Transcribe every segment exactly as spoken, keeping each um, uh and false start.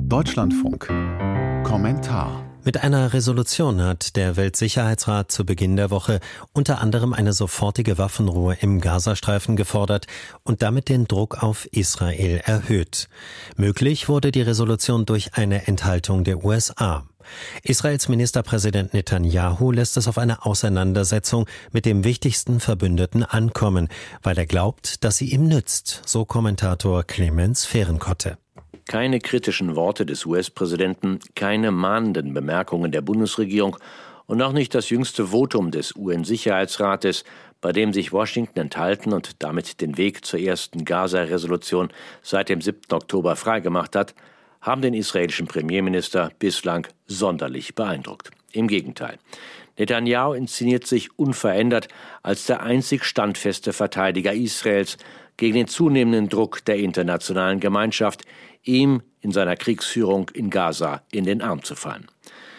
Deutschlandfunk. Kommentar. Mit einer Resolution hat der Weltsicherheitsrat zu Beginn der Woche unter anderem eine sofortige Waffenruhe im Gazastreifen gefordert und damit den Druck auf Israel erhöht. Möglich wurde die Resolution durch eine Enthaltung der U S A. Israels Ministerpräsident Netanyahu lässt es auf eine Auseinandersetzung mit dem wichtigsten Verbündeten ankommen, weil er glaubt, dass sie ihm nützt, so Kommentator Clemens Fehrenkotte. Keine kritischen Worte des U S-Präsidenten, keine mahnenden Bemerkungen der Bundesregierung und auch nicht das jüngste Votum des U N-Sicherheitsrates, bei dem sich Washington enthalten und damit den Weg zur ersten Gaza-Resolution seit dem siebten Oktober freigemacht hat, haben den israelischen Premierminister bislang sonderlich beeindruckt. Im Gegenteil. Netanyahu inszeniert sich unverändert als der einzig standfeste Verteidiger Israels gegen den zunehmenden Druck der internationalen Gemeinschaft, ihm in seiner Kriegsführung in Gaza in den Arm zu fallen.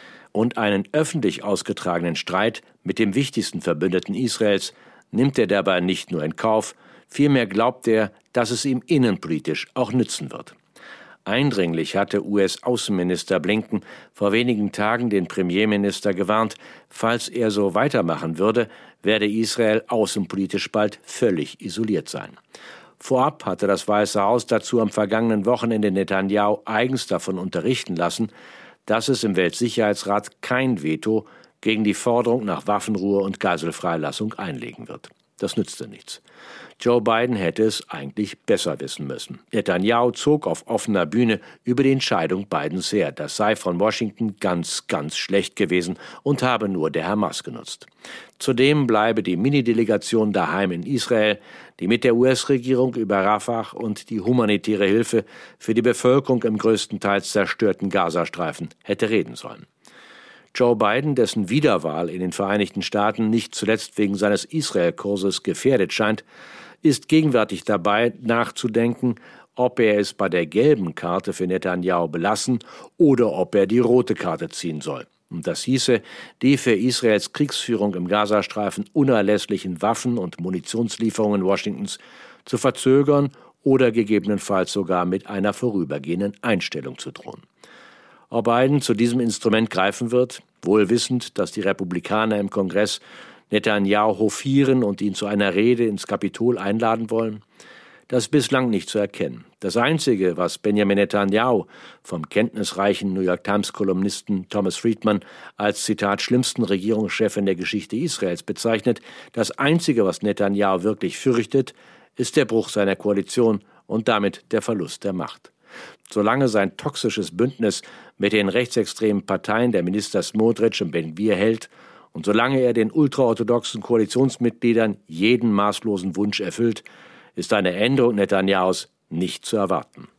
Und einen öffentlich ausgetragenen Streit mit dem wichtigsten Verbündeten Israels nimmt er dabei nicht nur in Kauf, vielmehr glaubt er, dass es ihm innenpolitisch auch nützen wird. Eindringlich hatte U S-Außenminister Blinken vor wenigen Tagen den Premierminister gewarnt, falls er so weitermachen würde, werde Israel außenpolitisch bald völlig isoliert sein. Vorab hatte das Weiße Haus dazu am vergangenen Wochenende Netanyahu eigens davon unterrichten lassen, dass es im Weltsicherheitsrat kein Veto gegen die Forderung nach Waffenruhe und Geiselfreilassung einlegen wird. Das nützte nichts. Joe Biden hätte es eigentlich besser wissen müssen. Netanyahu zog auf offener Bühne über die Entscheidung Bidens her. Das sei von Washington ganz, ganz schlecht gewesen und habe nur der Hamas genutzt. Zudem bleibe die Mini-Delegation daheim in Israel, die mit der U S-Regierung über Rafah und die humanitäre Hilfe für die Bevölkerung im größtenteils zerstörten Gazastreifen hätte reden sollen. Joe Biden, dessen Wiederwahl in den Vereinigten Staaten nicht zuletzt wegen seines Israel-Kurses gefährdet scheint, ist gegenwärtig dabei, nachzudenken, ob er es bei der gelben Karte für Netanyahu belassen oder ob er die rote Karte ziehen soll. Und das hieße, die für Israels Kriegsführung im Gazastreifen unerlässlichen Waffen- und Munitionslieferungen Washingtons zu verzögern oder gegebenenfalls sogar mit einer vorübergehenden Einstellung zu drohen. Ob Biden zu diesem Instrument greifen wird, wohl wissend, dass die Republikaner im Kongress Netanyahu hofieren und ihn zu einer Rede ins Kapitol einladen wollen, das ist bislang nicht zu erkennen. Das Einzige, was Benjamin Netanyahu vom kenntnisreichen New York Times-Kolumnisten Thomas Friedman als, Zitat, schlimmsten Regierungschef in der Geschichte Israels bezeichnet, das Einzige, was Netanyahu wirklich fürchtet, ist der Bruch seiner Koalition und damit der Verlust der Macht. Solange sein toxisches Bündnis mit den rechtsextremen Parteien der Minister Smotrich und Ben-Gvir hält und solange er den ultraorthodoxen Koalitionsmitgliedern jeden maßlosen Wunsch erfüllt, ist eine Änderung Netanyahus nicht zu erwarten.